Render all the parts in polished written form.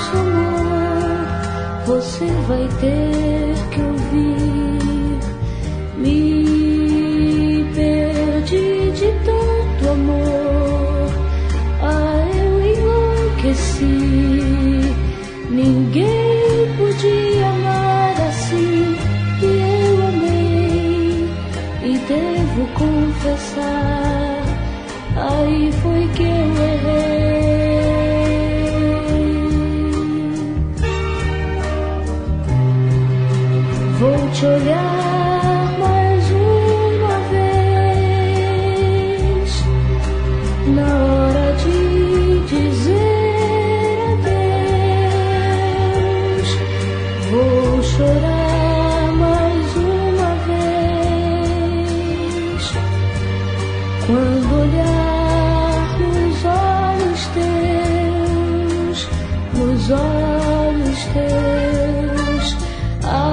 nosso amor, você vai ter que ouvir. Me perdi de tanto amor, eu enlouqueci. Ninguém podia amar assim que eu amei, e devo confessar, aí foi que eu errei. Vou te olhar mais uma vez, na hora de dizer adeus. Vou chorar mais uma vez, quando olhar nos olhos teus, nos olhos teus. A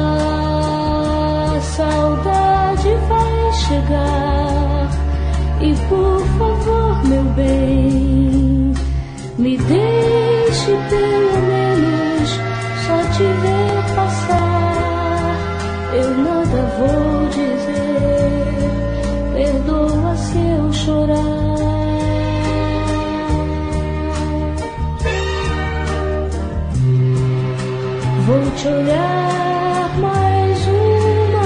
saudade vai chegar, e por favor, meu bem, me deixe pelo menos só te ver passar. Eu nada vou dizer, perdoa se eu chorar. Vou te olhar mais uma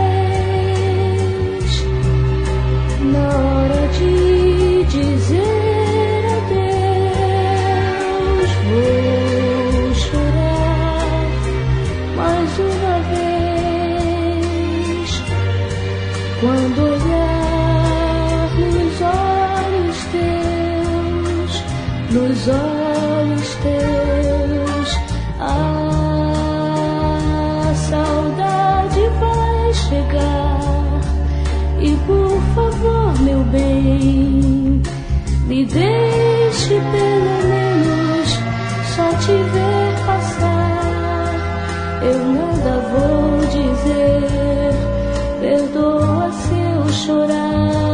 vez, na hora de dizer adeus. Vou chorar mais uma vez, quando olhar nos olhos teus, nos olhos teus. A saudade vai chegar, e por favor, meu bem, me deixe pelo menos só te ver passar. Eu nada vou dizer, perdoa se eu chorar.